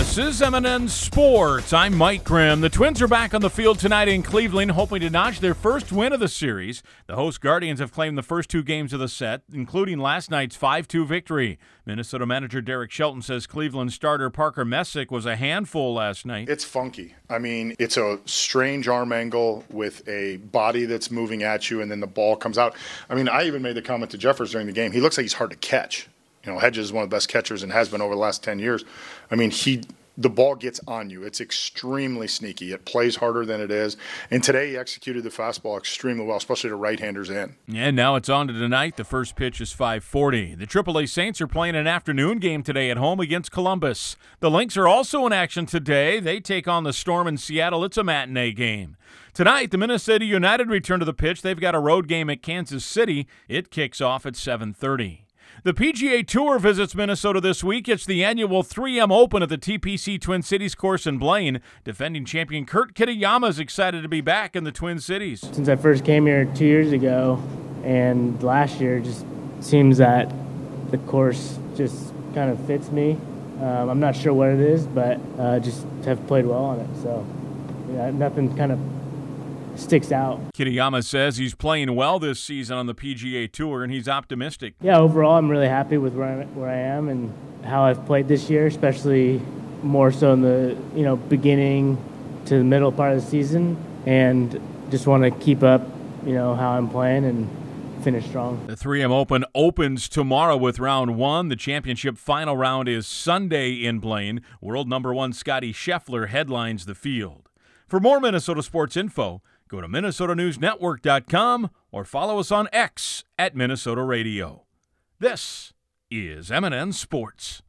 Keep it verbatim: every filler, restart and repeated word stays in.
This is M and N Sports. I'm Mike Grimm. The Twins are back on the field tonight in Cleveland, hoping to notch their first win of the series. The host Guardians have claimed the first two games of the set, including last night's five two victory. Minnesota manager Derek Shelton says Cleveland starter Parker Messick was a handful last night. It's funky. I mean, it's a strange arm angle with a body that's moving at you, and then the ball comes out. I mean, I even made the comment to Jeffers during the game. He looks like he's hard to catch. You know, Hedges is one of the best catchers and has been over the last ten years. I mean, he the ball gets on you. It's extremely sneaky. It plays harder than it is. And today he executed the fastball extremely well, especially to right-handers in. And now it's on to tonight. The first pitch is five forty. The triple A Saints are playing an afternoon game today at home against Columbus. The Lynx are also in action today. They take on the Storm in Seattle. It's a matinee game. Tonight, the Minnesota United return to the pitch. They've got a road game at Kansas City. It kicks off at seven thirty. The P G A Tour visits Minnesota this week. It's the annual three M Open at the T P C Twin Cities course in Blaine. Defending champion Kurt Kitayama is excited to be back in the Twin Cities. Since I first came here two years ago and last year, it just seems that the course just kind of fits me. Um, I'm not sure what it is, but uh, just have played well on it. So yeah, nothing kind of sticks out. Kitayama says he's playing well this season on the P G A Tour, and he's optimistic. Yeah, overall, I'm really happy with where I, where I am and how I've played this year, especially more so in the you know beginning to the middle part of the season, and just want to keep up you know how I'm playing and finish strong. The three M Open opens tomorrow with round one. The championship final round is Sunday in Blaine. World number one Scotty Scheffler headlines the field. For more Minnesota sports info, go to Minnesota News Network dot com or follow us on X at Minnesota Radio. This is M and N Sports.